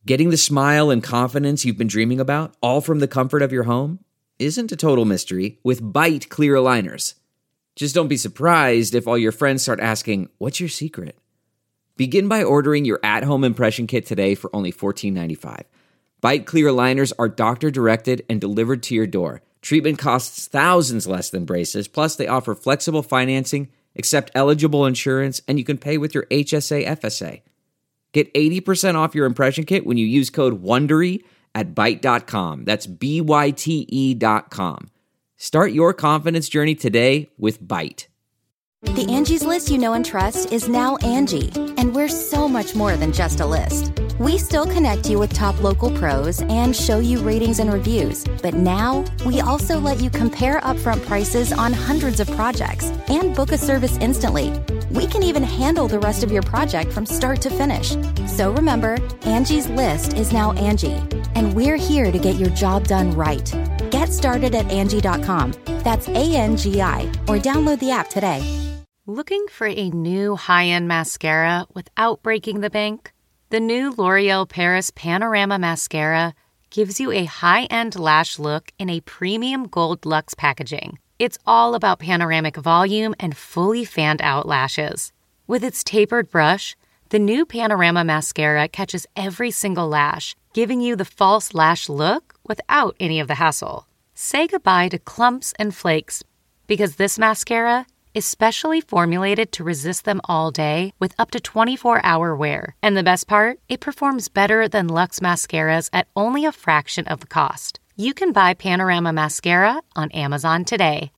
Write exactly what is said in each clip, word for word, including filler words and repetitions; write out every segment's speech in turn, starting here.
Getting the smile and confidence you've been dreaming about, all from the comfort of your home, isn't a total mystery with Byte clear aligners. Just don't be surprised if all your friends start asking, "What's your secret?" Begin by ordering your at-home impression kit today for only fourteen ninety-five. Byte clear aligners are doctor-directed and delivered to your door. Treatment costs thousands less than braces, plus they offer flexible financing, accept eligible insurance, and you can pay with your H S A F S A. Get eighty percent off your impression kit when you use code WONDERY at byte dot com. That's B Y T E dot com. Start your confidence journey today with Byte. The Angie's List you know and trust is now Angie, and we're so much more than just a list. We still connect you with top local pros and show you ratings and reviews, but now we also let you compare upfront prices on hundreds of projects and book a service instantly. We can even handle the rest of your project from start to finish. So remember, Angie's List is now Angie, and we're here to get your job done right. Get started at Angie dot com. That's A N G I, or download the app today. Looking for a new high-end mascara without breaking the bank? The new L'Oreal Paris Panorama Mascara gives you a high-end lash look in a premium gold luxe packaging. It's all about panoramic volume and fully fanned-out lashes. With its tapered brush, the new Panorama Mascara catches every single lash, giving you the false lash look without any of the hassle. Say goodbye to clumps and flakes, because this mascara is specially formulated to resist them all day with up to twenty-four hour wear. And the best part? It performs better than Luxe mascaras at only a fraction of the cost. You can buy Panorama Mascara on Amazon today.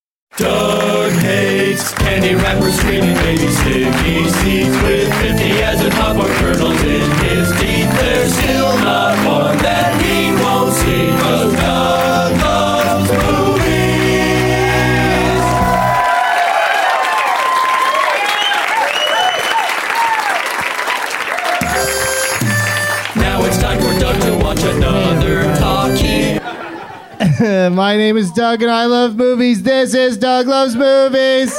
Doug hates candy wrappers, screaming baby sticky seeds with fifty as a popcorn kernels in his teeth. There's still not one that he won't see, 'cause Doug loves movies. Now it's time for Doug to watch another talkie. My name is Doug and I love movies. This is Doug Loves Movies.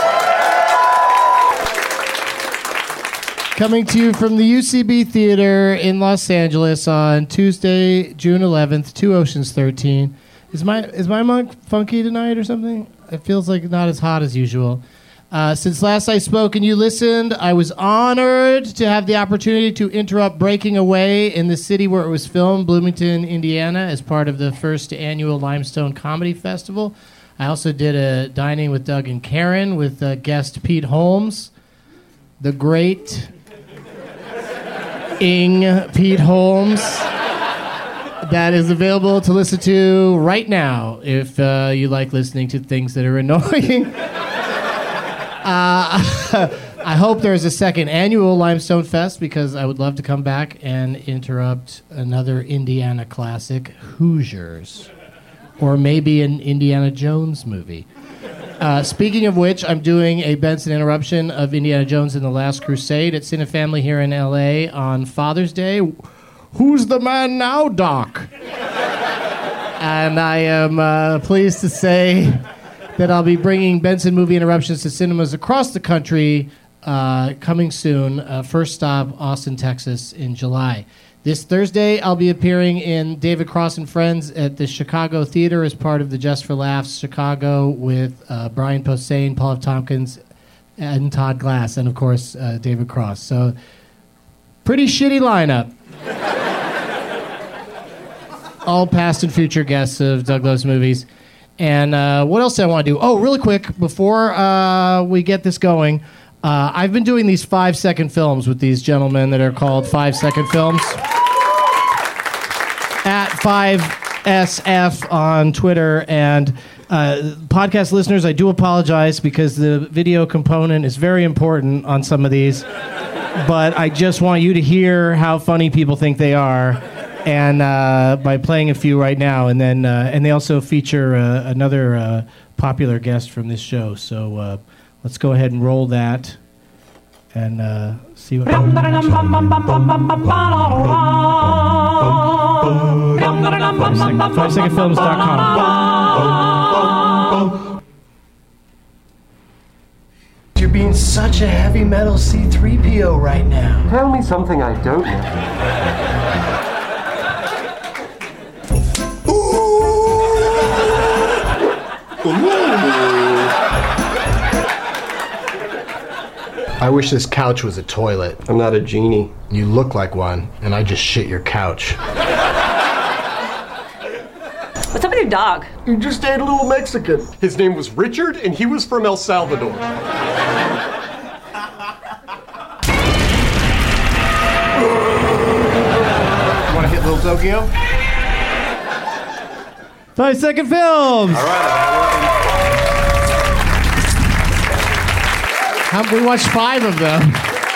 Coming to you from the U C B Theater in Los Angeles on Tuesday, June eleventh, two Oceans thirteen. Is my is my monk funky tonight or something? It feels like not as hot as usual. Uh, since last I spoke and you listened, I was honored to have the opportunity to interrupt Breaking Away in the city where it was filmed, Bloomington, Indiana, as part of the first annual Limestone Comedy Festival. I also did a Dining with Doug and Karen with uh, guest Pete Holmes, the great Ing Pete Holmes. That is available to listen to right now if uh, you like listening to things that are annoying. Uh, I hope there's a second annual Limestone Fest because I would love to come back and interrupt another Indiana classic, Hoosiers, or maybe an Indiana Jones movie. Uh, speaking of which, I'm doing a Benson interruption of Indiana Jones and the Last Crusade at Cinefamily here in L A on Father's Day. Who's the man now, Doc? And I am uh, pleased to say that I'll be bringing Benson Movie Interruptions to cinemas across the country uh, coming soon. Uh, first stop, Austin, Texas in July. This Thursday, I'll be appearing in David Cross and Friends at the Chicago Theater as part of the Just for Laughs Chicago with uh, Brian Posehn, Paul F. Tompkins, and Todd Glass, and of course, uh, David Cross. So, pretty shitty lineup. All past and future guests of Doug Loves Movies. And uh, what else do I want to do? Oh, really quick, before uh, we get this going, uh, I've been doing these five-second films with these gentlemen that are called five-second films. At five S F on Twitter. And uh, podcast listeners, I do apologize because the video component is very important on some of these. But I just want you to hear how funny people think they are. And uh, by playing a few right now, and then uh, and they also feature uh, another uh, popular guest from this show. So uh, let's go ahead and roll that, and uh, see what. five second films dot com. You're being such a heavy metal C three P O right now. Tell me something I don't know. I wish this couch was a toilet. I'm not a genie. You look like one, and I just shit your couch. What's up with your dog? You just ate a little Mexican. His name was Richard, and he was from El Salvador. Want to hit Little Tokyo? Five second films. All right. How, we watched five of them.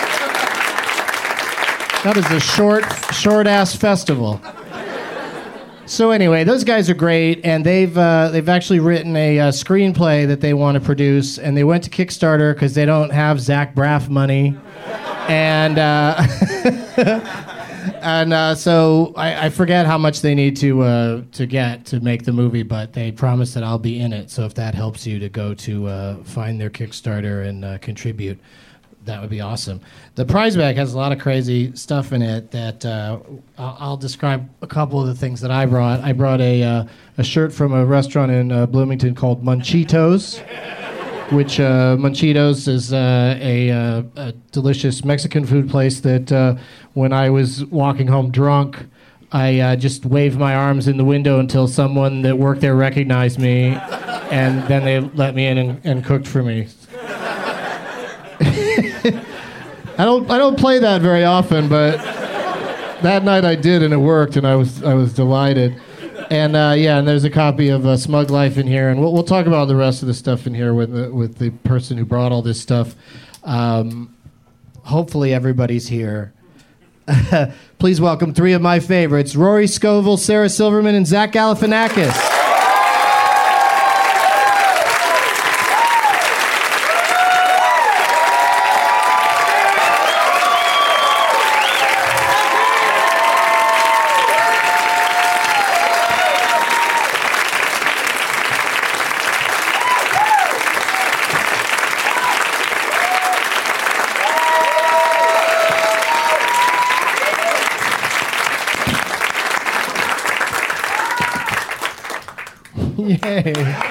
That is a short, short-ass festival. So anyway, those guys are great, and they've uh, they've actually written a uh, screenplay that they want to produce, and they went to Kickstarter because they don't have Zach Braff money, and uh, and uh, so I, I forget how much they need to uh, to get to make the movie, but they promised that I'll be in it. So if that helps you to go to uh, find their Kickstarter and uh, contribute, that would be awesome. The prize bag has a lot of crazy stuff in it that uh, I'll, I'll describe a couple of the things that I brought. I brought a uh, a shirt from a restaurant in uh, Bloomington called Munchitos, which uh, Munchitos is uh, a, uh, a delicious Mexican food place that uh, when I was walking home drunk, I uh, just waved my arms in the window until someone that worked there recognized me, and then they let me in and, and cooked for me. I don't I don't play that very often, but that night I did, and it worked, and I was I was delighted. And uh, yeah, and there's a copy of uh, Smug Life in here, and we'll we'll talk about the rest of the stuff in here with the, with the person who brought all this stuff. Um, hopefully everybody's here. Please welcome three of my favorites: Rory Scovel, Sarah Silverman, and Zach Galifianakis. Yay.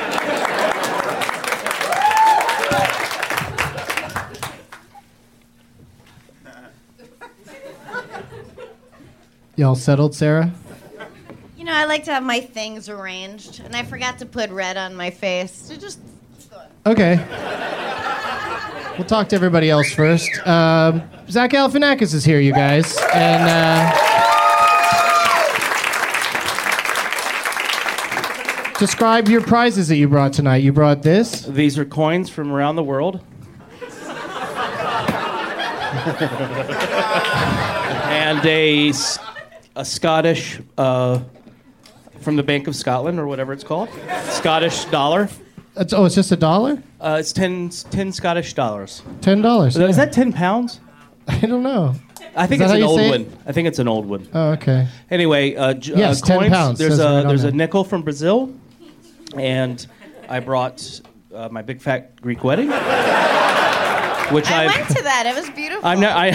Y'all settled, Sarah? You know, I like to have my things arranged, and I forgot to put red on my face. So just... Okay. We'll talk to everybody else first. Um, Zach Galifianakis is here, you guys. And... Uh, describe your prizes that you brought tonight. You brought this. These are coins from around the world. And a, a Scottish, uh, from the Bank of Scotland, or whatever it's called. Scottish dollar. It's, oh, it's just a dollar? Uh, it's ten, ten Scottish dollars. Ten dollars. Is, yeah. Is that ten pounds? I don't know. I think it's an old one. I think it's an old one. Oh, okay. Anyway, uh, yes, uh, coins. ten pounds. There's a right there's there. a nickel from Brazil, and I brought uh, my big fat Greek wedding, which I I've, went to that. It was beautiful. I'm ne- I,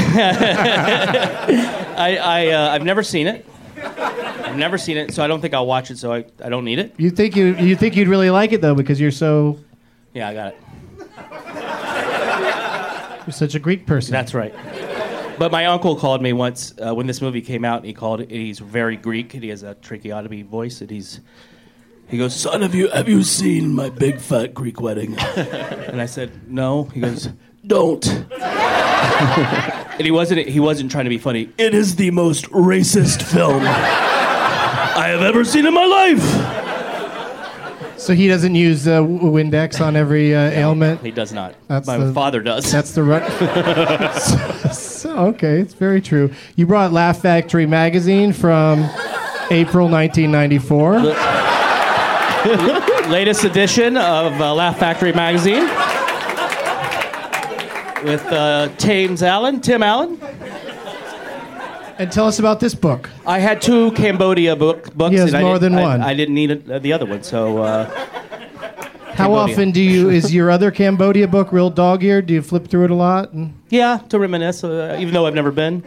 I, I uh, I've never seen it. I've never seen it, so I don't think I'll watch it. So I, I don't need it. You think you you think you'd really like it though because you're so. Yeah, I got it. You're such a Greek person. That's right. But my uncle called me once uh, when this movie came out, and he called. He's very Greek, and he has a tracheotomy voice, and he's. He goes, "Son, have you have you seen my big fat Greek wedding?" And I said, "No." He goes, "Don't." And he wasn't he wasn't trying to be funny. It is the most racist film I have ever seen in my life. So he doesn't use uh, Windex on every uh, ailment? He does not. That's my the, father does. That's the right. so, so, okay, it's very true. You brought Laugh Factory magazine from April nineteen ninety-four. Latest edition of uh, Laugh Factory magazine with uh, Thames Allen, Tim Allen. And tell us about this book. I had two Cambodia book, books. He has and more I than I, one. I didn't need a, the other one, so. Uh, How Cambodia. often do you? Is your other Cambodia book real dog-eared? Do you flip through it a lot? And... Yeah, to reminisce, uh, even though I've never been.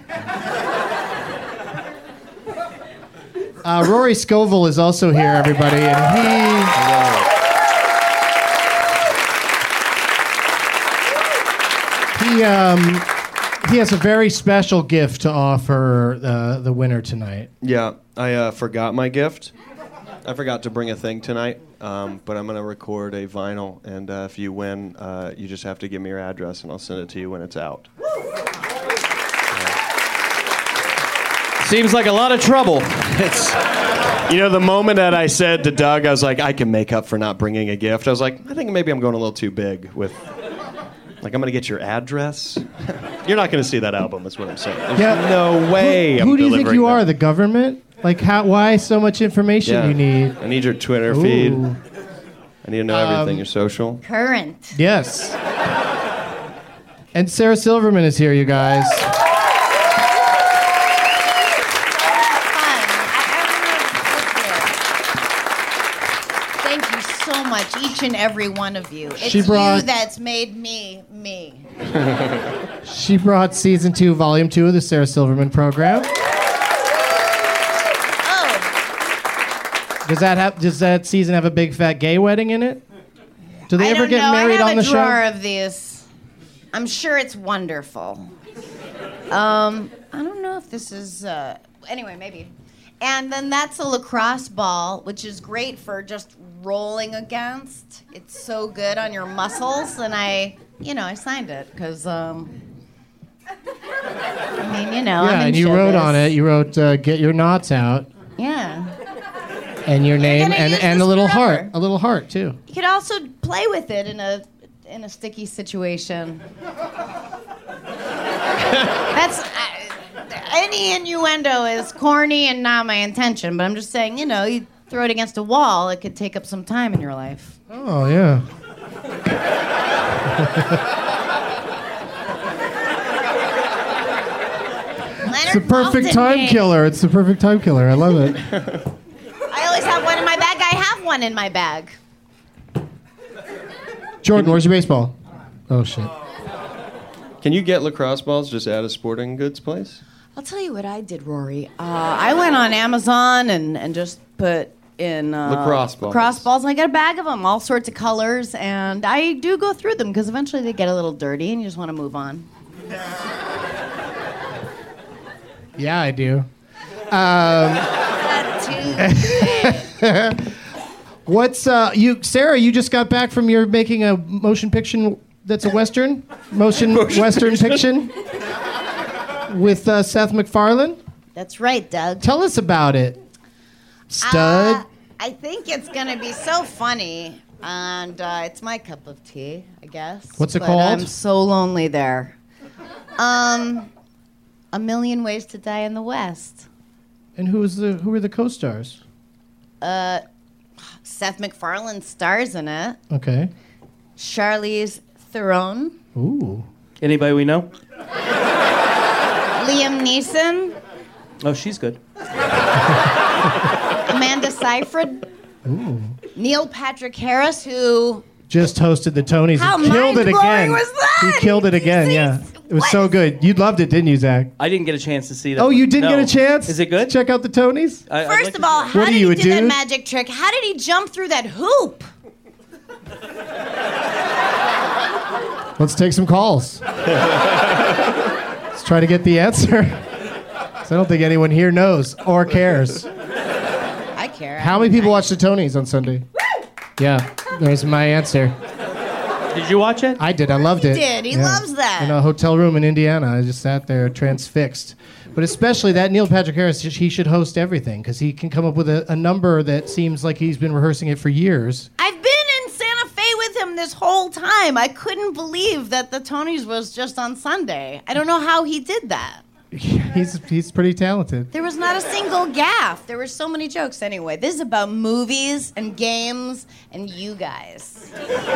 Uh, Rory Scovel is also here, everybody, and he. He He um, he has a very special gift to offer uh, the winner tonight. Yeah, I uh, forgot my gift. I forgot to bring a thing tonight, um, but I'm going to record a vinyl, and uh, if you win, uh, you just have to give me your address, and I'll send it to you when it's out. Seems like a lot of trouble. It's, you know, the moment that I said to Doug, I was like, I can make up for not bringing a gift. I was like, I think maybe I'm going a little too big with, like, I'm going to get your address. You're not going to see that album, is what I'm saying. There's Yeah. no way Who, I'm who do you think delivering you that. are, the government? Like, how? Why so much information Yeah. you need? I need your Twitter Ooh. feed. I need to know everything, Um, your social. Current. Yes. And Sarah Silverman is here, you guys. Thank you so much, each and every one of you. It's She brought- you that's made me me. She brought season two, volume two of the Sarah Silverman program. Oh, Does that have? Does that season have a big fat gay wedding in it? Do they I ever don't get know. married I have on the a drawer show? of these. I'm sure it's wonderful. Um, I don't know if this is. Uh, anyway, maybe. And then that's a lacrosse ball, which is great for just rolling against. It's so good on your muscles, and I, you know, I signed it because, um, I mean, you know, Yeah, I'm in and you wrote showbiz. on it. You wrote uh, "Get your knots out" Yeah. and your name gonna and, use and a this little forever. heart, a little heart too. You could also play with it in a in a sticky situation. That's uh, any innuendo is corny and not my intention, but I'm just saying, you know, you throw it against a wall, it could take up some time in your life. Oh yeah. It's the perfect time killer. It's the perfect time killer. I love it. I always have one in my bag. I have one in my bag. Jordan, where's your baseball? Oh shit. Can you get lacrosse balls just at a sporting goods place? I'll tell you what I did, Rory. Uh, I went on Amazon and, and just put in uh, Lacrosse balls. lacrosse balls, and I got a bag of them, all sorts of colors, and I do go through them because eventually they get a little dirty, and you just want to move on. Yeah, I do. Um, what's uh, you, Sarah? You just got back from your making a motion picture that's a western, motion, Motion western fiction with uh, Seth MacFarlane. That's right, Doug. Tell us about it, stud. Uh, I think it's going to be so funny, and uh, it's my cup of tea, I guess. What's it but called? I'm so lonely there. Um, A Million Ways to Die in the West. And who is the who are the co-stars? Uh, Seth MacFarlane stars in it. Okay. Charlize Theron. Ooh. Anybody we know? Liam Neeson. Oh, she's good. Amanda Seyfried. Ooh. Neil Patrick Harris, who... Just hosted the Tonys. How and killed it mind-blowing again. was that? He killed it again. Yeah. It was so good. You loved it, didn't you, Zach? I didn't get a chance to see that. Oh, you didn't No. get a chance? Is it good? To check out the Tonys? I, I'd First like of to all, see how What are did you, he a do that dude? magic trick? How did he jump through that hoop? Let's take some calls. Let's try to get the answer. 'Cause I don't think anyone here knows or cares. I care. How many people watch the Tonys on Sunday? Yeah, there's my answer. it. Did you watch it? I did. I loved He it. did. He Yeah. loves that. In a hotel room in Indiana, I just sat there transfixed. But especially that Neil Patrick Harris, he should host everything because he can come up with a, a number that seems like he's been rehearsing it for years. I've been in Santa Fe with him this whole time. I couldn't believe that the Tonys was just on Sunday. I don't know how he did that. He's he's pretty talented. There was not a single gaffe. There were so many jokes. Anyway, this is about movies and games and you guys.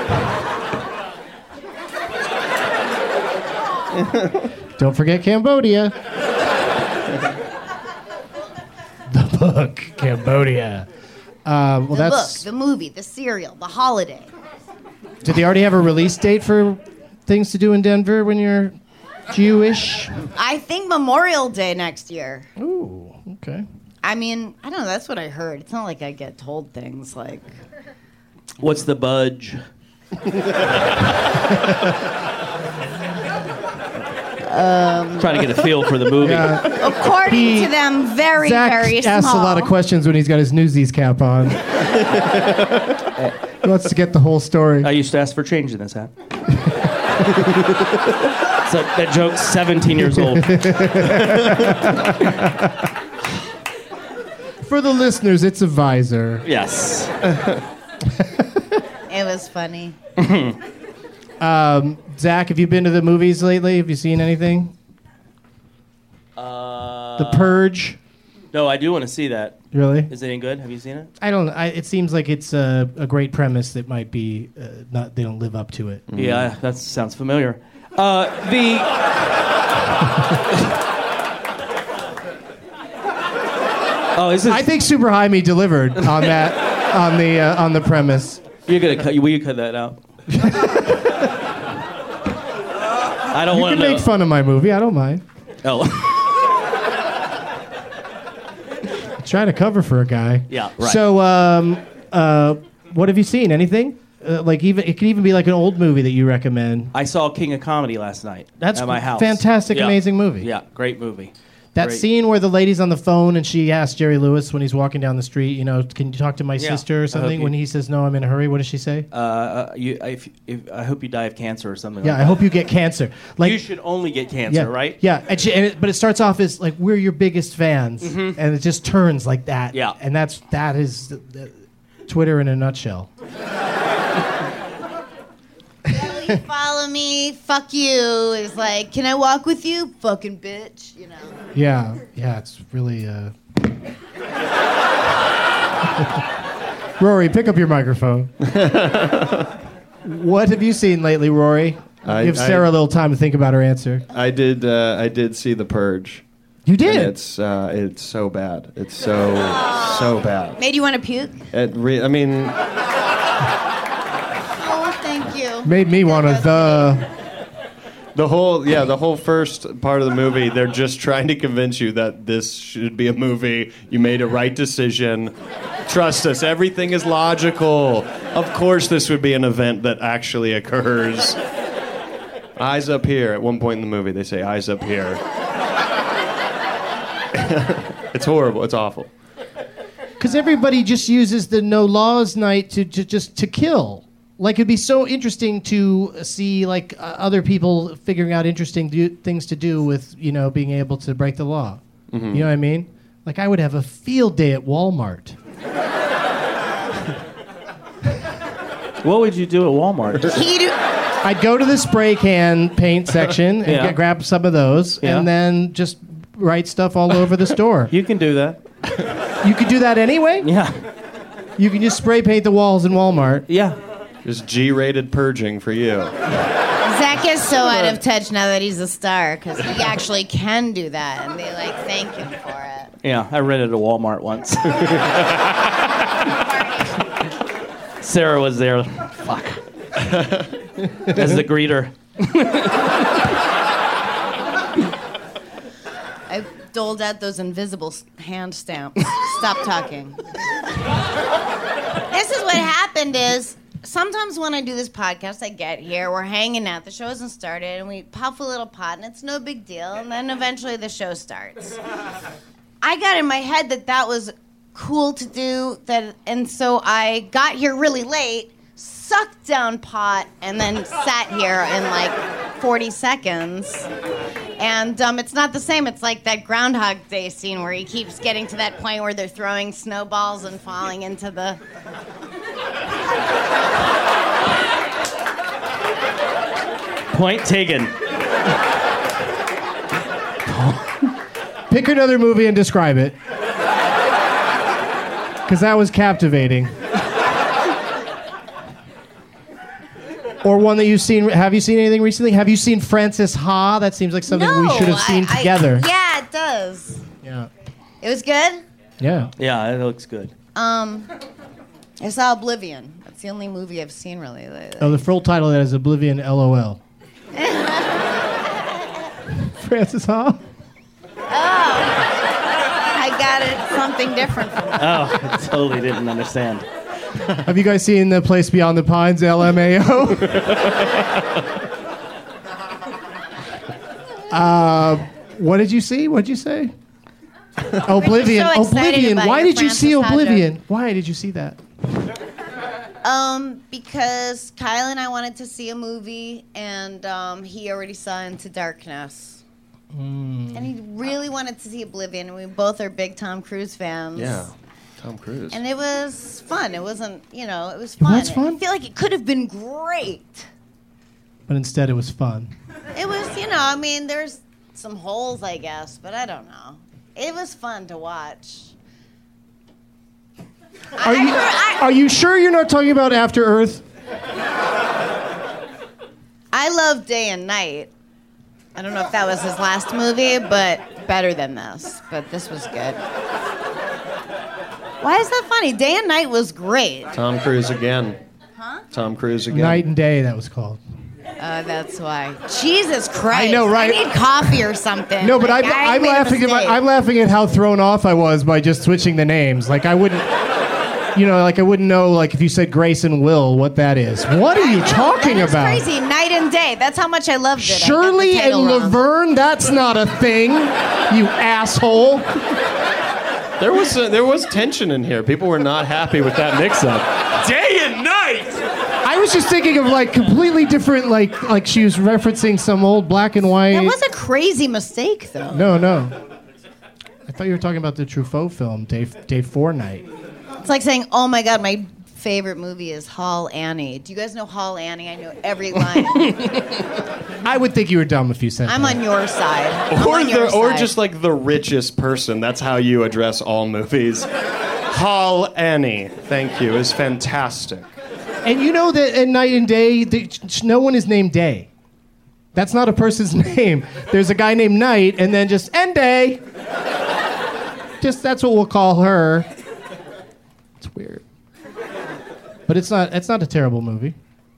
Don't forget Cambodia. The book, Cambodia. Uh, well, The that's. book, the movie, the cereal, the holiday. Did they already have a release date for things to do in Denver when you're Jewish? I think Memorial Day next year. Ooh, okay. I mean, I don't know. That's what I heard. It's not like I get told things like. What's the budge? Um, Trying to get a feel for the movie. according He- to them, very, Zach very small. asks a lot of questions when he's got his Newsies cap on. He wants to get the whole story. I used to ask for change in this hat. So that joke's seventeen years old. For the listeners, it's a visor. Yes. It was funny. Um, Zach, have you been to the movies lately? Have you seen anything? Uh, The Purge. No, I do want to see that. Really? Is it any good? Have you seen it? I don't. I, it seems like it's a, a great premise that might be uh, not. They don't live up to it. Yeah, that sounds familiar. Uh, the. oh, is this? I think Super High Me delivered on that on the uh, on the premise. You're gonna cut. Will you cut that out? I don't You want can to know. make fun of my movie. I don't mind. Oh. Try to cover for a guy. Yeah, right. So, um, uh, what have you seen? Anything? Uh, like even it could even be like an old movie that you recommend. I saw King of Comedy last night. That's at my house. fantastic, Yeah. amazing movie. Yeah, great movie. That Great. scene where the lady's on the phone and she asks Jerry Lewis when he's walking down the street, you know, can you talk to my Yeah. sister I or hope something? you- When he says, no, I'm in a hurry, what does she say? Uh, uh, you, if, if, I hope you die of cancer or something. Yeah, like I that. hope you get cancer. Like, you should only get cancer, yeah, right? Yeah, and she, and it, but it starts off as like we're your biggest fans, Mhm. and it just turns like that. Yeah. and that's that is uh, uh, Twitter in a nutshell. You follow me, fuck you. Is like, can I walk with you? Fucking bitch, you know. Yeah, yeah, it's really. Uh... Rory, pick up your microphone. What have you seen lately, Rory? I- Give Sarah I- a little time to think about her answer. I did. Uh, I did see The Purge. You did? And it's uh, it's so bad. It's so so bad. Made you want to puke? It re- I mean, Oh, thank you. Made me want to the. the whole yeah, the whole first part of the movie, they're just trying to convince you that this should be a movie. You made a right decision. Trust us, everything is logical. Of course, this would be an event that actually occurs. Eyes up here. At one point in the movie, they say eyes up here. It's horrible. It's awful. Because everybody just uses the no laws night to, to just to kill. Like it'd be so interesting to see like uh, other people figuring out interesting do- things to do with you know being able to break the law. Mhm. You know what I mean? Like I would have a field day at Walmart. What would you do at Walmart? I'd go to the spray can paint section and Yeah. get, grab some of those, Yeah. and then just write stuff all over the store. You can do that. You could do that anyway? Yeah. You can just spray paint the walls in Walmart. Yeah. Just G-rated purging for you. Zach is so out of touch now that he's a star because he actually can do that, and they like thank him for it. Yeah, I rented a Walmart once. Sarah was there. Fuck. As the greeter. I doled out those invisible s- hand stamps. Stop talking. This is what happened is sometimes when I do this podcast, I get here, we're hanging out, the show hasn't started, and we puff a little pot, and it's no big deal, and then eventually the show starts. I got in my head that that was cool to do, that, and so I got here really late, sucked down pot, and then sat here in like forty seconds. And um, it's not the same. It's like that Groundhog Day scene where he keeps getting to that point where they're throwing snowballs and falling into the... Point taken. Pick another movie and describe it. Because that was captivating. Or one that you've seen. Have you seen anything recently? Have you seen Frances Ha? That seems like something we should have seen I- I- together. yeah, it does. Yeah. It was good. Yeah. Yeah, it looks good. Um, I saw Oblivion. That's the only movie I've seen really lately. Oh, the full title of that is Oblivion LOL. Frances Ha? I got it something different from that. Oh, I totally didn't understand. Have you guys seen The Place Beyond the Pines, L M A O? Uh, what did you see? What did you say? Oblivion. so excited Oblivion. about Why your did you see Frances Oblivion? Hodge. Why did you see that? Um, because Kyle and I wanted to see a movie, and um, he already saw Into Darkness. Mm. And he really wanted to see Oblivion, and we both are big Tom Cruise fans. Yeah, Tom Cruise. And it was fun. It wasn't, you know, it was fun. was fun? I feel like it could have been great. But instead, it was fun. It was, you know, I mean, there's some holes, I guess, but I don't know. It was fun to watch. Are you, are you sure you're not talking about After Earth? I love Day and Night. I don't know if that was his last movie, but better than this. But this was good. Why is that funny? Day and Night was great. Tom Cruise again. Huh? Tom Cruise again. Night and Day, that was called. Uh, that's why. Jesus Christ! I know, right? I need coffee or something. No, but Like, I'm, I I'm made a laughing at mistake. I'm laughing at how thrown off I was by just switching the names. Like I wouldn't, you know, like I wouldn't know like if you said Grace and Will what that is. What are you talking That is about? crazy. Night and Day. That's how much I loved it. I got the Shirley and title wrong. Laverne, that's not a thing, you asshole. There was uh, there was tension in here. People were not happy with that mix-up. Day and night. I was just thinking of like completely different, like like she was referencing some old black and white. That was a crazy mistake, though. No, no. I thought you were talking about the Truffaut film, Day Day Four Night. It's like saying, "Oh my God, my favorite movie is Hall Annie." Do you guys know Hall Annie? I know every line. I would think you were dumb if you said I'm that. on your side. I'm Or on your the, or side. just like the richest person. That's how you address all movies. Hall Annie, thank you, is fantastic. And you know that in Night and Day, the, no one is named Day. That's not a person's name. There's a guy named Night, and then just and Day. Just that's what we'll call her. It's weird, but it's not. It's not a terrible movie.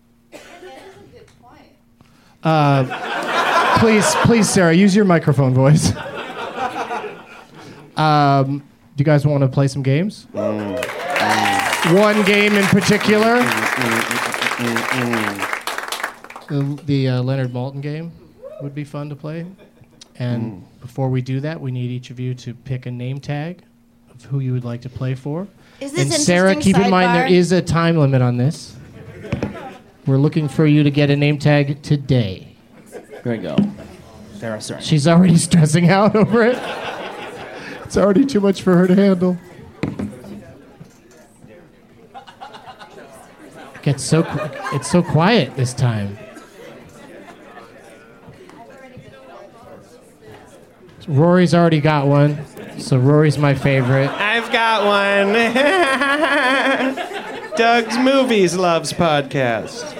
Uh, please, please, Sarah, use your microphone voice. Um, do you guys want to play some games? One game in particular. The, the uh, Leonard Maltin game would be fun to play. And before we do that, we need each of you to pick a name tag of who you would like to play for. Is this and Sarah, interesting keep in mind there sidebar? is a time limit on this. We're looking for you to get a name tag today. There we go. Sarah, Sarah. She's already stressing out over it. It's already too much for her to handle. Gets so qu- it's so quiet this time. Rory's already got one, so Rory's my favorite. I've got one. Doug's Movies Loves podcast.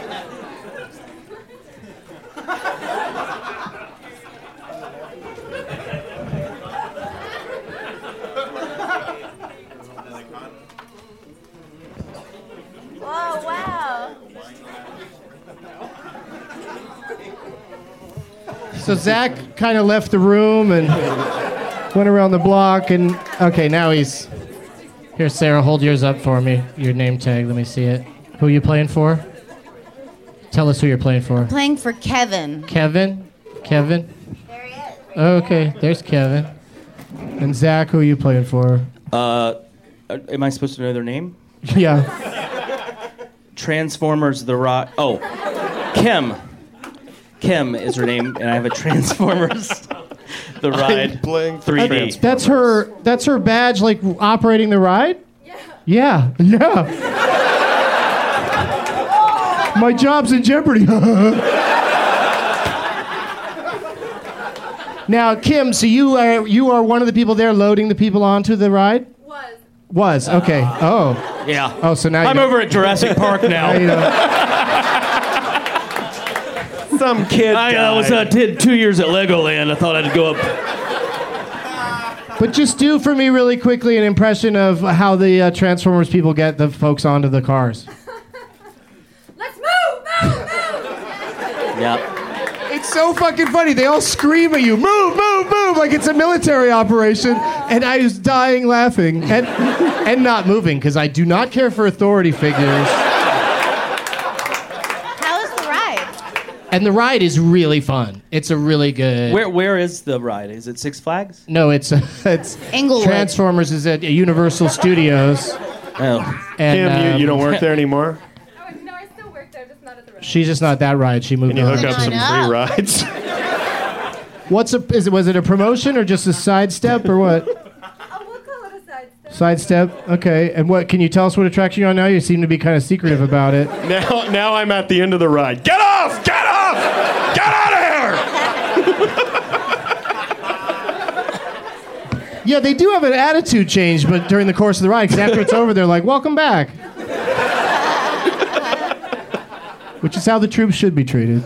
Oh, wow. So Zach kind of left the room and went around the block, and okay, now he's here. Sarah, hold yours up for me. Your name tag. Let me see it. Who are you playing for? Tell us who you're playing for. Playing for Kevin. Kevin. Kevin. There he is. Okay, there's Kevin. And Zach, who are you playing for? Uh, am I supposed to know their name? Yeah. Transformers: The Rock. Oh, Kim. Kim is her name, and I have a Transformers: The Ride I'm playing three D. Trans- That's her. That's her badge, like operating the ride. Yeah. Yeah. Yeah. My job's in jeopardy. Now, Kim, so you are you are one of the people there loading the people onto the ride? Was. Was. Okay. Oh. Yeah. Oh, so now I'm you over at Jurassic Park now. now you know. Some kid. I uh, was uh, did two years at Legoland. I thought I'd go up. But just do for me really quickly an impression of how the uh, Transformers people get the folks onto the cars. Let's move, move, move. Yep. It's so fucking funny. They all scream at you, move, move, move, like it's a military operation. And I was dying laughing and and not moving because I do not care for authority figures. How was the ride? And the ride is really fun. It's a really good. Where where is the ride? Is it Six Flags? No, it's it's Inglewood. Transformers is at Universal Studios. Oh. And, Kim, you, um, you don't work there anymore? No, I still work there, just not at the restaurant. She's just not that ride. She moved Can you on. hook up some on free up. rides? What's a? Is it? Was it a promotion or just a sidestep or what? Oh, we'll call it a sidestep. Sidestep. Okay. And what? Can you tell us what attraction you're on now? You seem to be kind of secretive about it. Now, now I'm at the end of the ride. Get off! Get off! Get out of here! Yeah, they do have an attitude change, but during the course of the ride, because after it's over, they're like, "Welcome back," which is how the troops should be treated.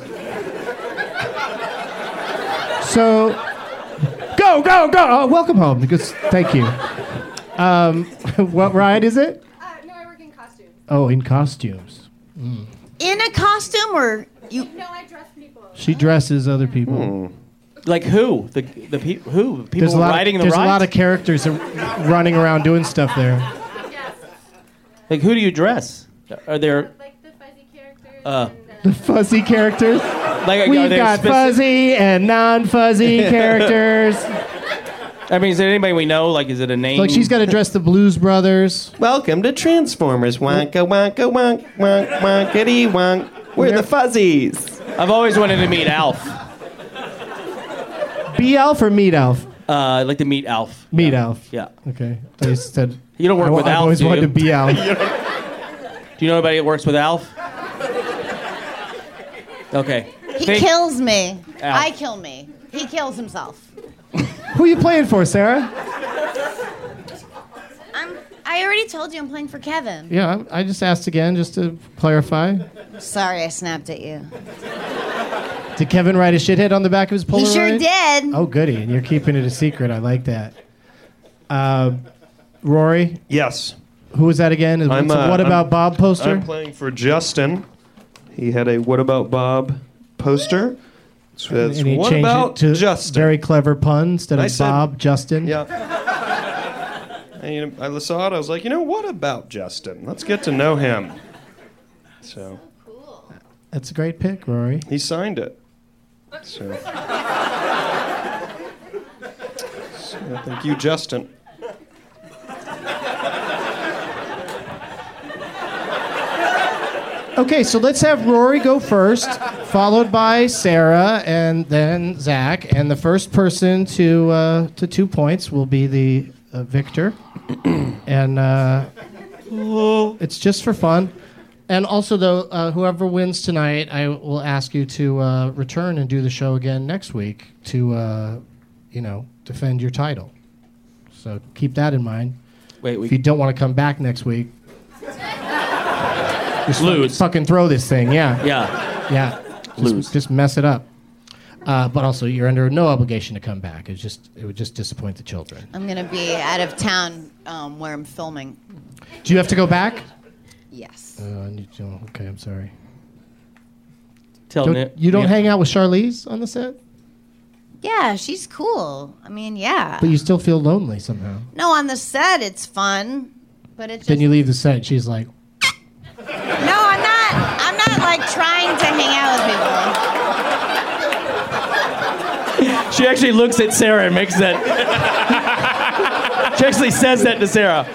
So, go, go, go! Oh, welcome home. Because thank you. Um, what ride is it? Uh, no, I work in costumes. Oh, in costumes. Mm. In a costume or you? No, I dress people. She dresses other people. Like who? The the pe- who? People There's a lot riding of, the There's rides? a lot of characters that- running around doing stuff there. Yes. Like who do you dress? Are there Like the fuzzy characters. uh The fuzzy characters. like are We've there got specific- fuzzy and non-fuzzy characters. I mean, is there anybody we know? Like, is it a name? Like she's got to dress the Blues Brothers. Welcome to Transformers. Wonka, wonka, wonk, wonk, wonkity, wonk. We're the Fuzzies. I've always wanted to meet Alf. Be Alf or Meet Alf? Uh, I'd like to meet Alf. Meet Alf. Yeah. Okay. They said. You don't work I, with I've Alf, always do wanted you? to be Alf. Do you know anybody that works with Alf? Okay. He Think- kills me. Ow. I kill me. He kills himself. Who are you playing for, Sarah? I'm. I already told you I'm playing for Kevin. Yeah, I I just asked again just to clarify. Sorry, I snapped at you. Did Kevin write a shithead on the back of his Polaroid? He sure did. Oh, goody. And you're keeping it a secret. I like that. Uh, Rory? Yes. Who was that again? Is- I'm, what's a uh, What I'm- About Bob poster? I'm playing for Justin. He had a What About Bob poster. It says, And he what changed about it to Justin? very clever pun instead of I said- Bob, Justin. Yeah. And you know, I saw it. I was like, you know, what about Justin? Let's get to know him. So That's a great pick, Rory. he signed it. So, so thank you, Justin. Okay, so let's have Rory go first, followed by Sarah, and then Zach. And the first person to uh, to two points will be the uh, victor. And uh, it's just for fun. And also, though, uh, whoever wins tonight, I will ask you to uh, return and do the show again next week to, uh, you know, defend your title. So keep that in mind. Wait, we If you don't want to come back next week, just lose. fucking throw this thing. Yeah. Yeah. Yeah. Just, Lose. Just mess it up. Uh, but also, you're under no obligation to come back. It's just it would just disappoint the children. I'm gonna be out of town um, where I'm filming. Do you have to go back? Yes. Uh, I need to- okay, I'm sorry. Tell Don't- Nick. you don't yeah. hang out with Charlize on the set, Yeah, she's cool. I mean, yeah. but you still feel lonely somehow. No, on the set it's fun, but it's just. Then you leave the set. She's like, No, I'm not. I'm not like trying to hang out with people. She actually looks at Sarah and makes that. She actually says that to Sarah.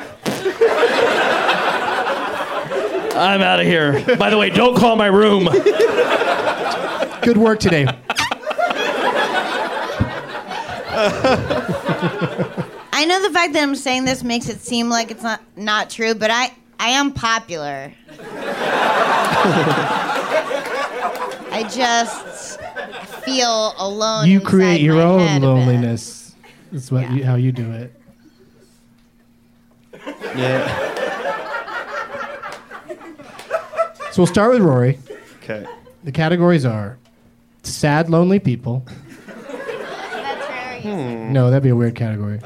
I'm out of here. By the way, don't call my room. "Good work today." I know the fact that I'm saying this makes it seem like it's not not true, but I I am popular. I just feel alone. You create inside your my own head a bit. loneliness. That's what you, how you do it. Yeah. So we'll start with Rory. Okay. The categories are sad, lonely people. That's very easy. Hmm. No, that'd be a weird category.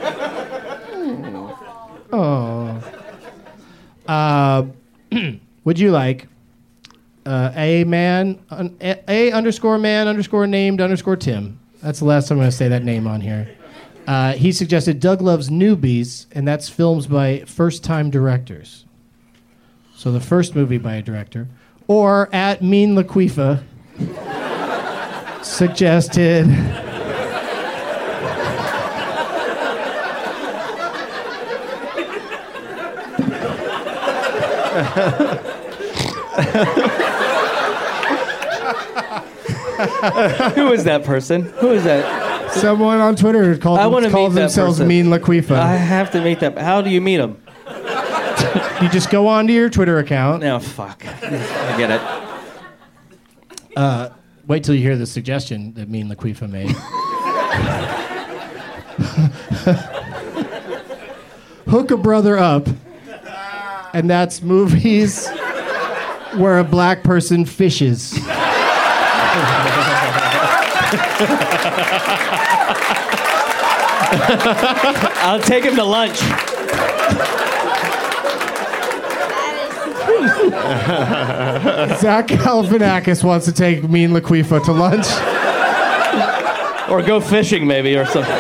Oh. Uh, would you like uh, a man, un, a, a underscore man underscore named underscore Tim? That's the last time I'm going to say that name on here. Uh, he suggested Doug Loves Newbies, and that's films by first-time directors. So the first movie by a director. Or at Mean Laquifa. suggested Who is that person? Who is that? someone on Twitter called, I them, wanna called meet that themselves person. Mean Laquifa. I have to meet that. How do you meet him? You just go onto your Twitter account. No, fuck. I get it. Uh, wait till you hear the suggestion that Mean Laquifa made. Hook a brother up, and that's movies where a black person fishes. I'll take him to lunch. Zach Galifianakis wants to take Mean Laquifa to lunch. Or go fishing, maybe, or something.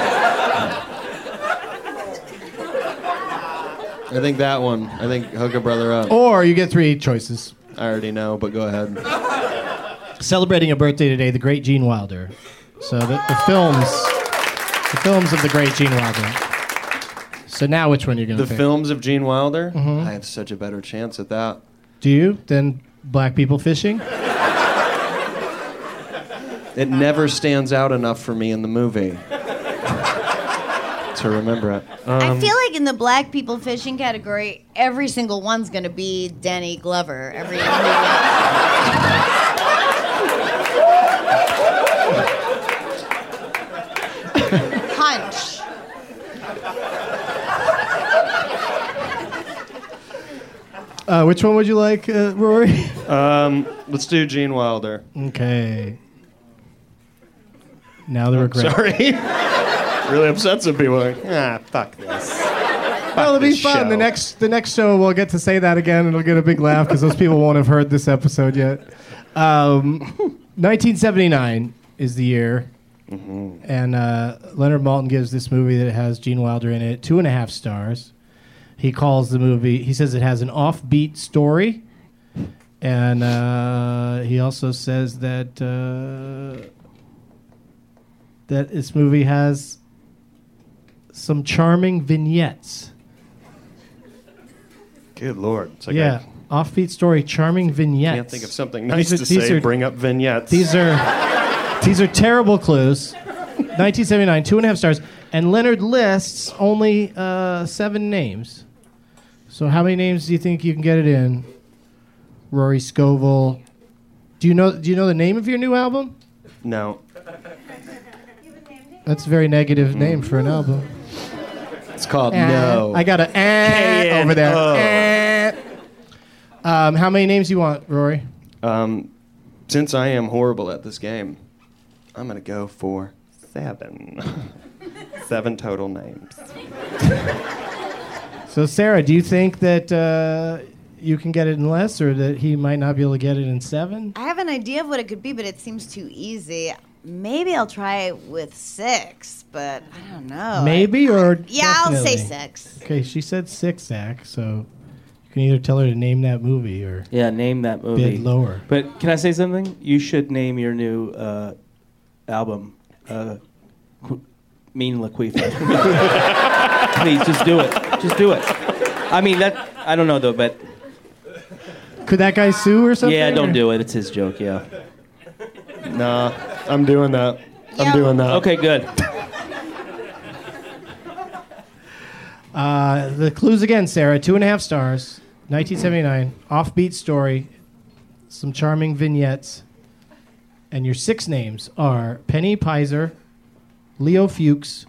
I think that one. I think Hook a Brother Up. Or you get three choices. I already know, but go ahead. Celebrating a birthday today, the great Gene Wilder. So the, the films, the films of the great Gene Wilder. So now, which one are you going to The pick? films of Gene Wilder? Mhm. I have such a better chance at that. Do you? Than black people fishing? It never stands out enough for me in the movie to remember it. I Um, feel like in the black people fishing category, every single one's gonna be Danny Glover. Every hunch. Uh, which one would you like, uh, Rory? Um, let's do Gene Wilder. Okay. Now the regret. Sorry. Really upset some people. Like, ah, fuck this. Well, it'll be this fun. show. The next, the next show, we'll get to say that again, and it'll get a big laugh because those people won't have heard this episode yet. Um, nineteen seventy-nine is the year, Mm-hmm. and uh, Leonard Maltin gives this movie that has Gene Wilder in it two and a half stars. He calls the movie. He says it has an offbeat story, and uh, he also says that uh, that this movie has some charming vignettes. Good Lord. It's like Yeah, offbeat story, charming I vignettes. can't think of something These nice are- to these say. are- Bring up vignettes. These are these are terrible clues. nineteen seventy-nine, two and a half stars, and Leonard lists only uh, seven names. So how many names do you think you can get it in? Rory Scovel. Do you know? Do you know the name of your new album? No. That's a very negative name for an album. It's called Eh. No. I got a eh over there. K Eh. N O. Um, how many names you want, Rory? Um, since I am horrible at this game, I'm going to go for seven. Seven total names. So, Sarah, do you think that uh, you can get it in less, or that he might not be able to get it in seven? I have an idea of what it could be, but it seems too easy. Maybe I'll try with six, but I don't know. Maybe, or Yeah, I'll say definitely? six. Okay, she said six, Zach. So you can either tell her to name that movie or Yeah, name that movie. bid lower. But can I say something? You should name your new uh, album uh, Qu- Mean Laquifa. Please, just do it. Just do it. I mean, that I don't know, though, but... Could that guy sue or something? Yeah, don't or? do it. It's his joke, yeah. Nah, I'm doing that. I'm doing that. Okay, good. Uh, the clues again, Sarah. Two and a half stars. nineteen seventy-nine. Offbeat story. Some charming vignettes. And your six names are Penny Pizer, Leo Fuchs,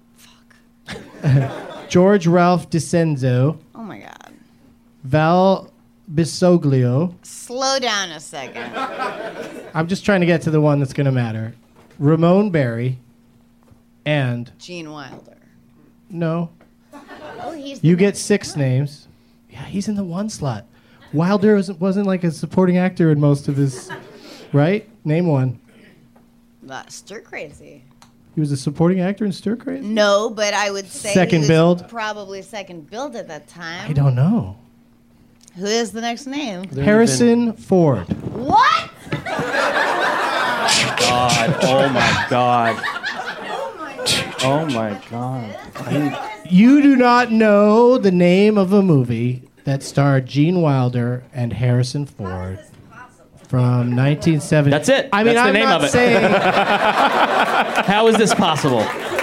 George Ralph DiCenzo, Oh my God. Val Bisoglio. Slow down a second. I'm just trying to get to the one that's going to matter. Ramon Barry, and Gene Wilder. no, Oh, he's you get six names. Yeah, he's in the one slot. Wilder wasn't, wasn't like a supporting actor in most of his, right? Name one. uh, stir crazy. He was a supporting actor in Stir Crazy? No, but I would say Second he was build? probably second build at that time. I don't know. Who is the next name? Harrison Ford. What? god. Oh my god. Oh my god. You do not know the name of a movie that starred Gene Wilder and Harrison Ford from nineteen seventy. That's it. I mean, That's the I'm name not of it. saying. How is this possible?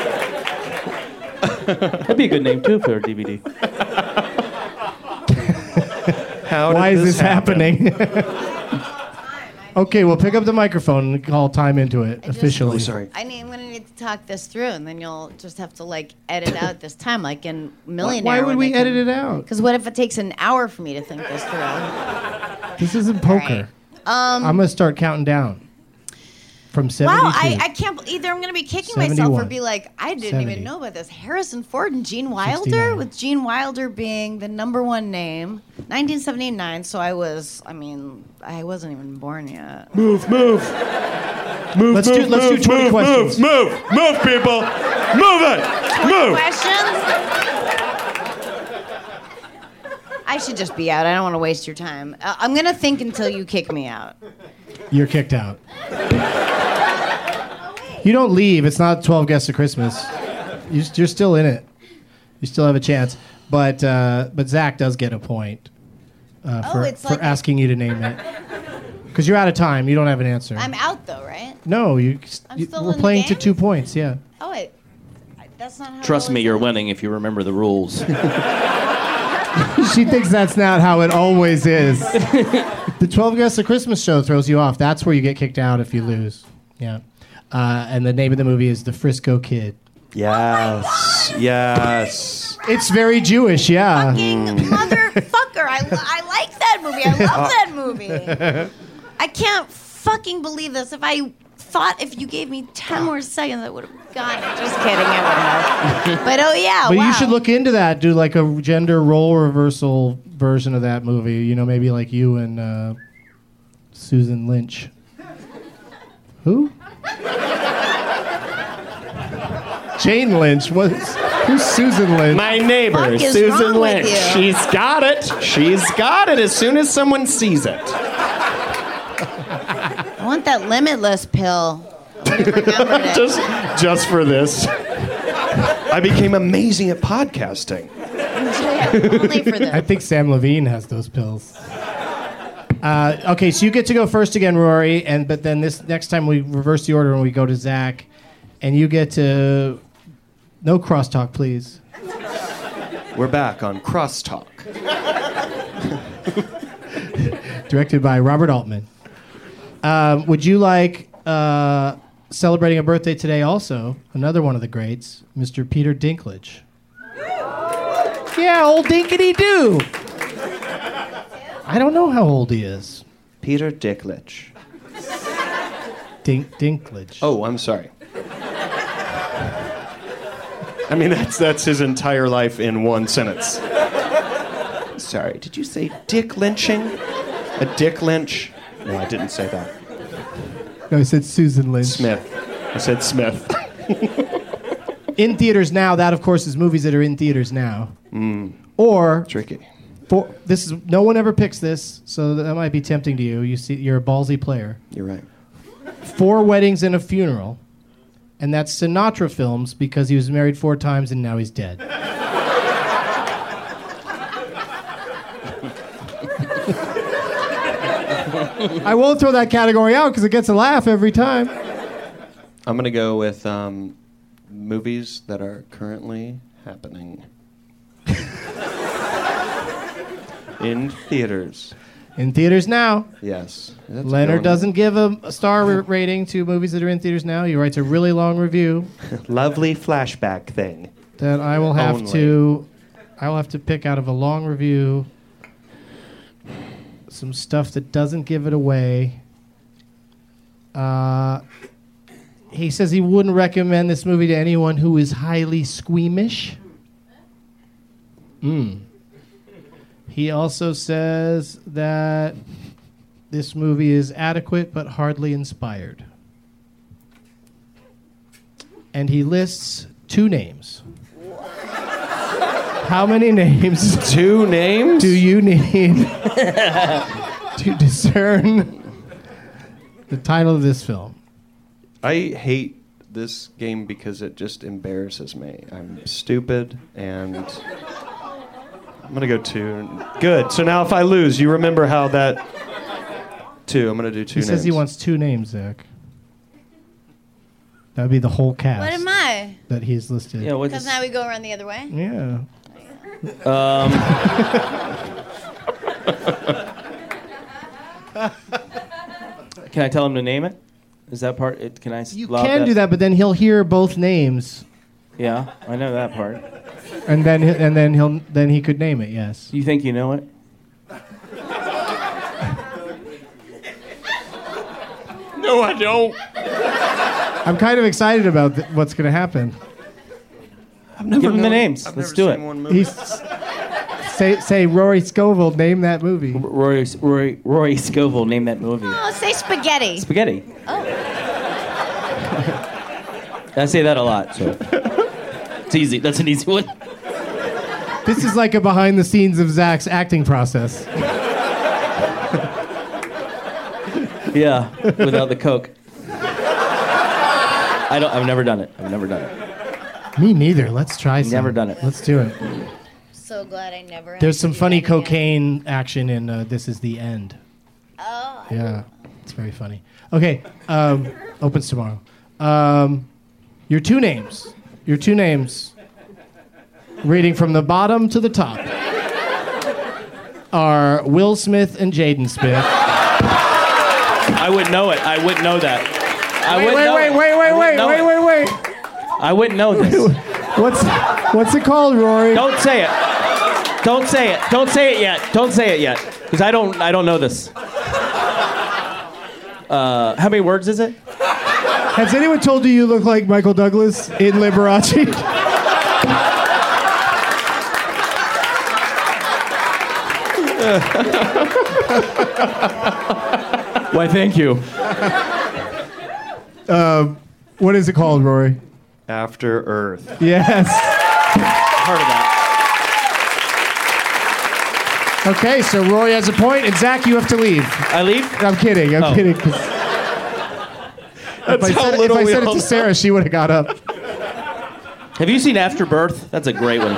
That'd be a good name too for a D V D. How Why did is this happen? happening? Okay, well, pick up the microphone and call time into it officially. Oh, sorry. I need, I'm going to need to talk this through, and then you'll just have to like edit out this time, like in Millionaire. Why would we edit it out? Because what if it takes an hour for me to think this through? This isn't poker. Um, I'm gonna start counting down from seventy-two. Wow, I, I can't. bel- Either I'm going to be kicking myself or seventy-one. be like, I didn't seventy. even know about this. Harrison Ford and Gene Wilder, sixty-nine. with Gene Wilder being the number one name, nineteen seventy-nine. So I was, I mean, I wasn't even born yet. Move, move. Move, Let's move, do- let's do move, twenty move, questions. Move, move, move, people. Move it. Move. Questions? I should just be out. I don't want to waste your time. Uh, I'm going to think until you kick me out. You're kicked out. You don't leave. It's not twelve Guests of Christmas. You, you're still in it. You still have a chance. But uh, but Zach does get a point uh, Oh, for, it's for like a- asking you to name it. Because you're out of time. You don't have an answer. I'm out, though, right? no, you. I'm you still we're in the playing to game? two points. Yeah. Oh, wait. I- That's not how Trust it me, always you're is. winning if you remember the rules. She thinks that's not how it always is. The twelve Guests of Christmas show throws you off. That's where you get kicked out if you lose. Yeah. Uh, and the name of the movie is The Frisco Kid. Yes. Yes. It's very Jewish, yeah. Fucking motherfucker. I, I like that movie. I love that movie. I can't fucking believe this. If I thought if you gave me ten more seconds, I would have gotten it. Just kidding. I would have. But oh, yeah. But wow. you should look into that. Do like a gender role reversal version of that movie. You know, maybe like you and uh, Susan Lynch. Who? Jane Lynch. What's, who's Susan Lynch? My neighbor, Fuck is Susan wrong with Lynch. you? She's got it. She's got it as soon as someone sees it. I want that Limitless pill. I would have remembered it. just, just for this. I became amazing at podcasting. Only for this. I think Sam Levine has those pills. Uh, okay, so you get to go first again, Rory, and but then this next time we reverse the order and we go to Zach, and you get to no crosstalk, please. We're back on Crosstalk. Directed by Robert Altman. Um, would you like uh, celebrating a birthday today? Also, another one of the greats, Mister Peter Dinklage. Yeah, old Dinkity Doo. I don't know how old he is. Peter Dinklage. Dink Dinklage. Oh, I'm sorry. I mean, that's that's his entire life in one sentence. Sorry, did you say dick lynching? A dick lynch? No, I didn't say that. No, I said Susan Lynch. Smith. I said Smith. In theaters now. That, of course, is movies that are in theaters now. Mm, Or tricky. for this is no one ever picks this, so that might be tempting to you. You see, you're a ballsy player. You're right. Four Weddings and a Funeral, and that's Sinatra films because he was married four times and now he's dead. I won't throw that category out because it gets a laugh every time. I'm going to go with um, movies that are currently happening in theaters. In theaters now. Yes. That's a good Leonard one. doesn't give a, a star r- rating to movies that are in theaters now. He writes a really long review Lovely flashback thing. that I will have Only. to I will have to pick out of a long review some stuff that doesn't give it away. Uh, he says he wouldn't recommend this movie to anyone who is highly squeamish. Mm. He also says that this movie is adequate but hardly inspired. And he lists two names. How many names? Two names? Do you need to discern the title of this film? I hate this game because it just embarrasses me. I'm stupid, and I'm gonna go two. Good. So now if I lose, you remember how that two. I'm gonna do two. He names. says he wants two names, Zach. That would be the whole cast. What am I? That he's listed. Yeah, Because now we go around the other way. Yeah. Um, can I tell him to name it? Is that part? It, can I? You can do that, but then he'll hear both names, Yeah, I know that part. and then he- and then he'll then he could name it. Yes. You think you know it? No, I don't. I'm kind of excited about th- what's going to happen. I've never Give him the known- names. I've Let's never do seen it. one movie. He's say say Rory Scovel, name that movie. Rory, Rory, Rory Scovel named that movie. Oh, say spaghetti. Spaghetti. Oh. I say that a lot, so it's easy. That's an easy one. This is like a behind the scenes of Zach's acting process. Yeah, without the Coke. I don't. I've never done it. I've never done it. Me neither. Let's try some. Never done it. Let's do it. So glad I never. had There's to some do funny that again. cocaine action in uh, This Is the End. Oh. I Yeah, it's very funny. Okay, um, opens tomorrow. Um, your two names. Your two names. Reading from the bottom to the top are Will Smith and Jaden Smith. I wouldn't know it. I wouldn't know that. I Wait, wouldn't wait, know wait, it. wait, I wait, wouldn't wait, know wait, it. wait, wait. I wouldn't know this. What's what's it called, Rory? Don't say it. Don't say it. Don't say it yet. Don't say it yet, because I don't. I don't know this. Uh, how many words is it? Has anyone told you you look like Michael Douglas in Liberace? Why, thank you. Um, what is it called, Rory? After Earth. Yes. Heard of that. Okay, so Rory has a point, and Zach, you have to leave. I leave? I'm kidding. I'm Oh. kidding. 'Cause If I, how said, if little I we said it all to know. Sarah, she would have got up. Have you seen Afterbirth? That's a great one.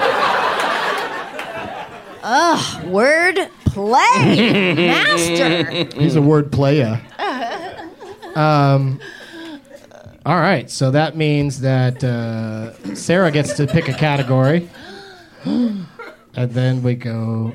Ugh, word play. Master. He's a word player. Um, all right, so that means that uh, Sarah gets to pick a category. And then we go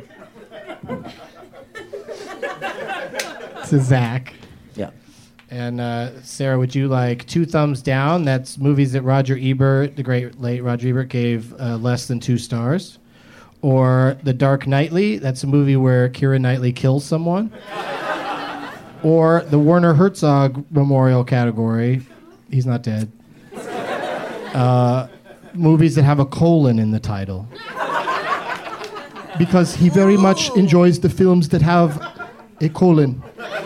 to Zach. Yeah. And uh, Sarah, would you like two thumbs down? That's movies that Roger Ebert, the great late Roger Ebert, gave uh, less than two stars. Or The Dark Knightly, that's a movie where Keira Knightley kills someone. Or the Werner Herzog Memorial category, he's not dead. Uh, movies that have a colon in the title. Because he very much enjoys the films that have a colon.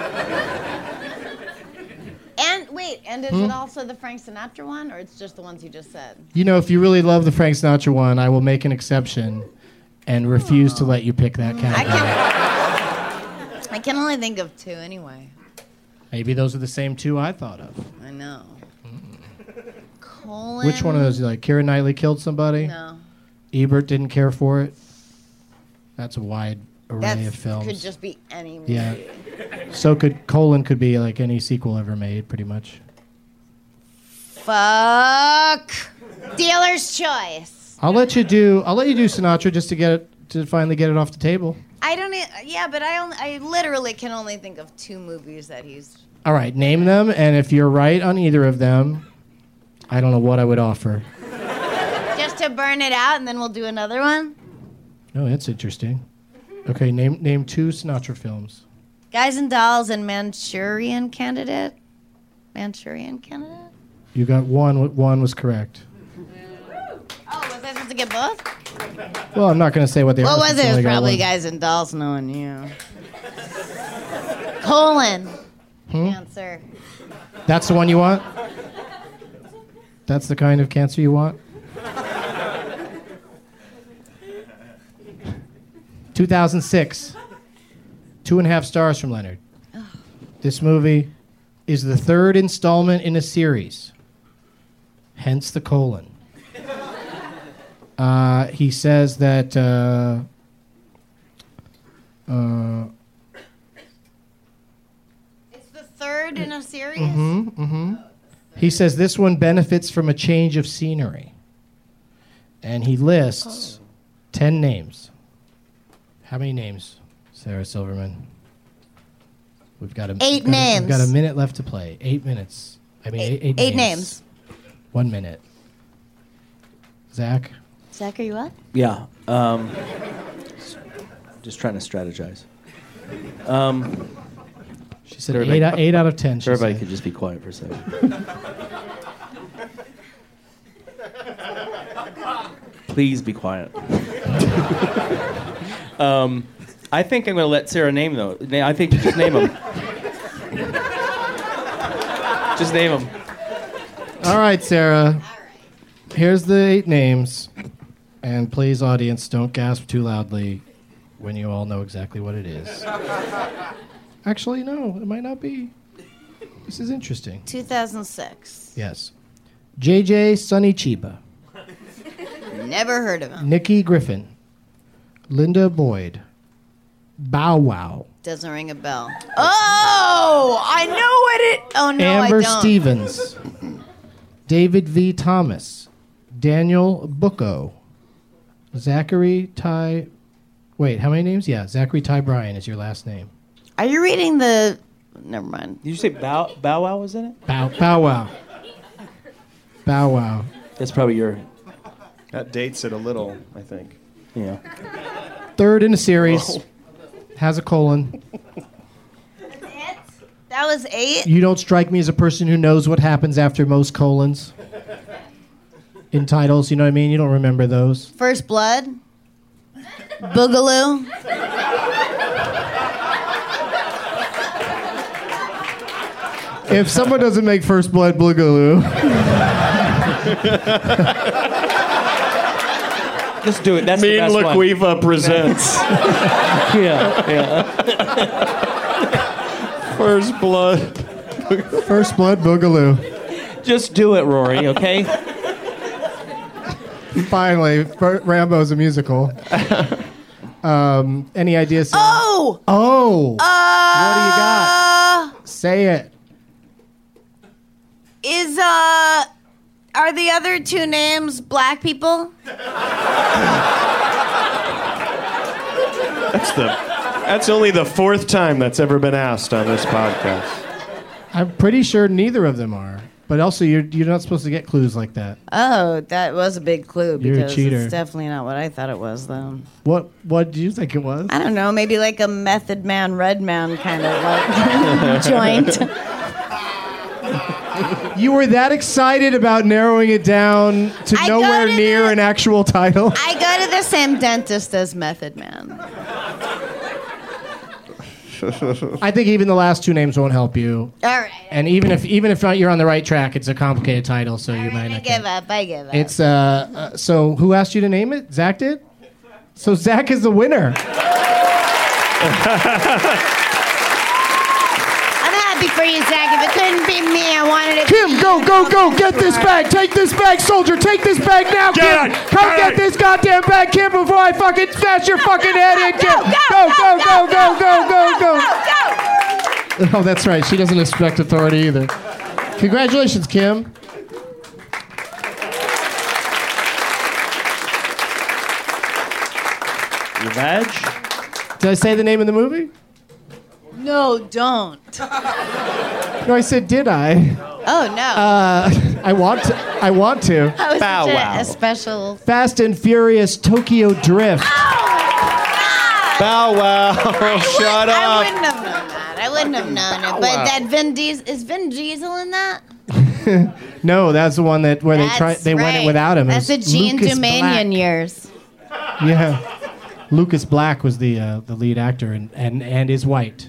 And wait, and is Hmm? it also the Frank Sinatra one, or it's just the ones you just said? You know, if you really love the Frank Sinatra one, I will make an exception and refuse to let you pick that I category. can. I can only think of two anyway. Maybe those are the same two I thought of. I know. Colon. Which one of those you like? Keira Knightley killed somebody? No. Ebert didn't care for it? That's a wide array That of films. could just be any movie. Yeah. So could colon could be like any sequel ever made, pretty much. Fuck. Dealer's choice. I'll let you do. I'll let you do Sinatra just to get it to finally get it off the table. I don't. e- Yeah, but I only. I literally can only think of two movies that he's. All right, name them, and if you're right on either of them, I don't know what I would offer. Just to burn it out, and then we'll do another one. Oh, that's interesting. Okay, name name two Sinatra films. Guys and Dolls and Manchurian Candidate. Manchurian Candidate. You got one. One was correct. Oh, was I supposed to get both? Well, I'm not going to say what they What are. was since it? I It was only got probably one. Guys and Dolls, knowing you. Colon. Hmm? Cancer. That's the one you want? That's the kind of cancer you want? two thousand six. Two and a half stars from Leonard. This movie is the third installment in a series. Hence the colon. Uh, he says that uh, uh, It's the third in a series? mm-hmm, mm-hmm. He says this one benefits from a change of scenery. And he lists oh. ten names. How many names, Sarah Silverman? We've got a, eight we've got names. A, we've got a minute left to play. Eight minutes. I mean, eight, eight, eight names. names. One minute. Zach? Zach, are you up? Yeah. Um, just trying to strategize. Um, she said eight out, eight out of ten. Everybody said. could just be quiet for a second. Please be quiet. um, I think I'm going to let Sarah name, though. I think just name them. Just name them. All right, Sarah. Here's the eight names. And please, audience, don't gasp too loudly when you all know exactly what it is. Actually, no, it might not be. This is interesting. two thousand six. Yes. J J Sonny Chiba. Never heard of him. Nikki Griffin. Linda Boyd. Bow Wow. Doesn't ring a bell. Oh, I know what it... Oh, no, Amber I don't. Stevens. David V. Thomas. Daniel Bucco. Zachary Ty... Wait, how many names? Yeah, Zachary Ty Bryan is your last name. Are you reading the... Never mind. Did you say Bow, Bow Wow was in it? Bow, Bow Wow. Bow Wow. That's probably your... That dates it a little, I think. Yeah. Third in a series. Whoa. Has a colon. That was eight? You don't strike me as a person who knows what happens after most colons. In titles, you know what I mean? You don't remember those. First Blood? Boogaloo? If someone doesn't make First Blood Boogaloo... Just do it. That's Mean the best one. Laquiva presents. yeah, yeah. First Blood. First Blood Boogaloo. Just do it, Rory, okay? Finally, Rambo's a musical. Um, any ideas? Sarah? Oh! Oh! Uh, what do you got? Say it. Is, uh... Are the other two names black people? That's the. That's only the fourth time that's ever been asked on this podcast. I'm pretty sure neither of them are. But also, you're you're not supposed to get clues like that. Oh, that was a big clue You're a because cheater. it's definitely not what I thought it was, though. What What do you think it was? I don't know, maybe like a Method Man, Red Man kind of like joint. You were that excited about narrowing it down to I nowhere go to near the- an actual title. I go to the same dentist as Method Man. I think even the last two names won't help you. All right. And even if even if not, you're on the right track, it's a complicated title, so you might I not give get. up. I give up. It's uh, uh. So who asked you to name it? Zach did. So Zach is the winner. I'm happy for you, Zach. If it couldn't be me, I wanted it. Kim, go, go, go! Get this bag! Take this bag, soldier! Take this bag now, Kim! Get it! Come Get get it! this goddamn bag, Kim, before I fucking smash your fucking head in, Kim! Go, go, go, go, go, go, go, go! Oh, that's right. She doesn't expect authority either. Congratulations, Kim. Your badge? Did I say the name of the movie? No, don't. No, I said, did I? Oh no. Uh, I want to. I want to. That was Bow such a, wow. a special. Fast and Furious Tokyo Drift. Bow wow. Shut I up. wouldn't have known that. I wouldn't have known it. But wow. that Vin Diesel is Vin Diesel in that? No, that's the one that where they tried. That's They went right. it without him. It That's the was Gene Lucas Domanion Black. years. Yeah, Lucas Black was the uh, the lead actor and, and and is white.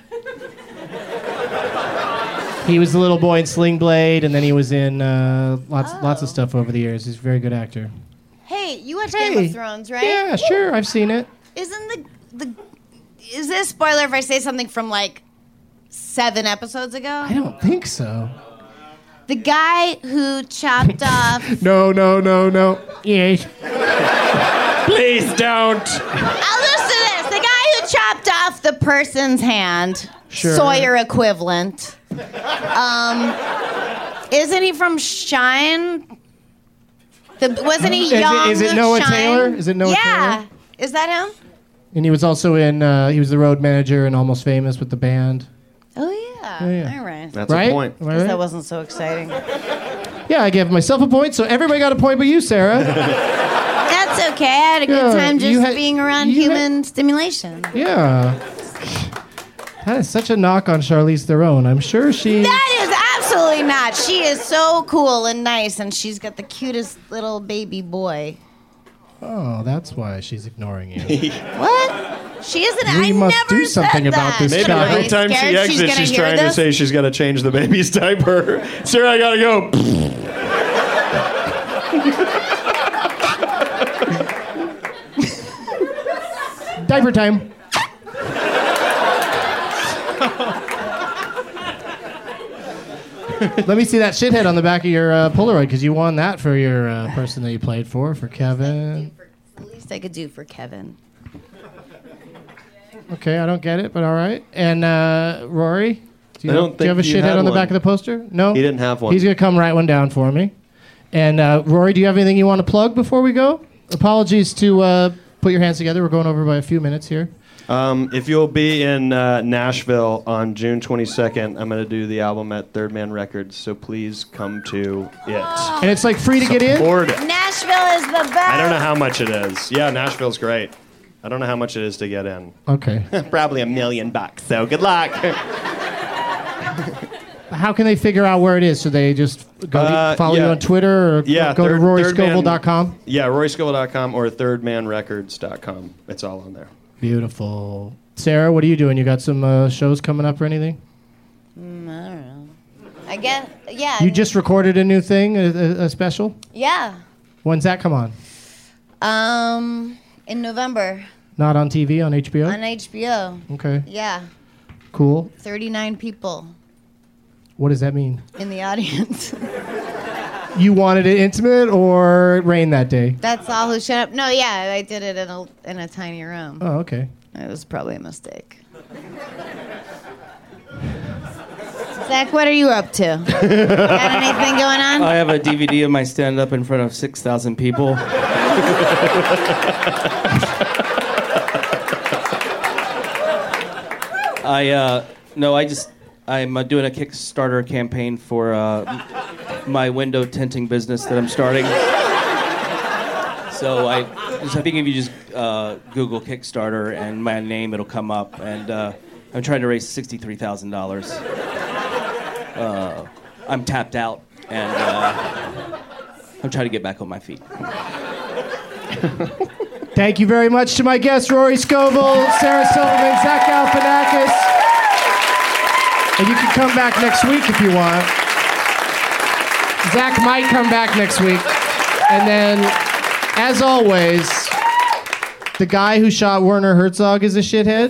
He was the little boy in Sling Blade, and then he was in uh, lots Oh. lots of stuff over the years. He's a very good actor. Hey, you watch Hey. Game of Thrones, right? Yeah, sure, I've seen it. Isn't the the is this a spoiler if I say something from like seven episodes ago? I don't think so. The guy who chopped off. No, no, no, no. Yes. Please don't. I'll listen to this. The guy who chopped off the person's hand, Sure. Sawyer equivalent. Um, isn't he from Shine? The, wasn't he Is it- young? is it Noah Shine? Taylor? Is it Noah yeah. Taylor? Is that him? And he was also in, uh, he was the road manager in Almost Famous with the band. Oh, yeah. Yeah, yeah. All right. That's Right? a point. Am I Guess right? that wasn't so exciting. Yeah, I gave myself a point, so everybody got a point but you, Sarah. That's okay. I had a good Yeah, time just you had- being around you had- human stimulation. Yeah. That is such a knock on Charlize Theron. I'm sure she... That is absolutely not. She is so cool and nice, and she's got the cutest little baby boy. Oh, that's why she's ignoring you. What? She isn't. We I must never do something said about that. this Maybe child. every time she Scared exits, gonna she's, hear trying to this? say she's got to change the baby's diaper. Sarah, I gotta go. Diaper time. Let me see that shithead on the back of your uh, Polaroid, because you won that for your uh, person that you played for, for Kevin. The least I could do for Kevin. Okay, I don't get it, but all right. And uh, Rory, do you, I don't do you have a think you shithead had on the one. back of the poster? No? He didn't have one. He's going to come write one down for me. And uh, Rory, do you have anything you want to plug before we go? Apologies to uh, put your hands together. We're going over by a few minutes here. Um, if you'll be in uh, Nashville on June twenty-second, I'm going to do the album at Third Man Records, so please come to it. And it's like free to get in? Support it. Nashville is the best. I don't know how much it is. Yeah, Nashville's great. I don't know how much it is to get in. Okay. Probably a million bucks, so good luck. How can they figure out where it is? So they just go to, Uh, follow yeah. you on Twitter or Yeah, go third, to rory third scovel man- dot com? Yeah, rory scovel dot com or third man records dot com. It's all on there. Beautiful. Sarah, what are you doing? You got some uh, shows coming up or anything? Mm, I don't know. I guess, yeah. You just recorded a new thing, a, a, a special? Yeah. When's that come on? Um, in November Not on T V, on H B O? on H B O. Okay, Yeah. cool. thirty-nine people What does that mean? in the audience. You wanted it intimate or it rained that day? That's all who showed up. No, yeah, I did it in a in a tiny room. Oh, okay. It was probably a mistake. Zach, what are you up to? Got anything going on? I have a D V D of my stand-up in front of six thousand people. I, uh, no, I just, I'm uh, doing a Kickstarter campaign for uh, my window tinting business that I'm starting. So I, so I think if you just uh, Google Kickstarter and my name, it'll come up. And uh, I'm trying to raise sixty-three thousand dollars. Uh, I'm tapped out, and uh, I'm trying to get back on my feet. Thank you very much to my guests, Rory Scovel, Sarah Silverman, Zach Galifianakis. And you can come back next week if you want. Zach might come back next week. And then, as always, the guy who shot Werner Herzog is a shithead.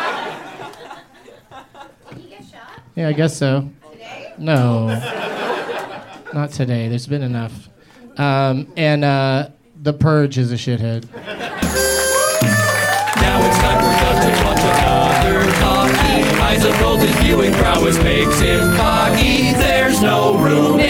Did he get shot? Yeah, I guess so. Today? No. Not today. There's been enough. Um, and uh, The Purge is a shithead. Now it's time for Doug to launch another talkie. Eyes of golden viewing prowess makes him cocky. There's no room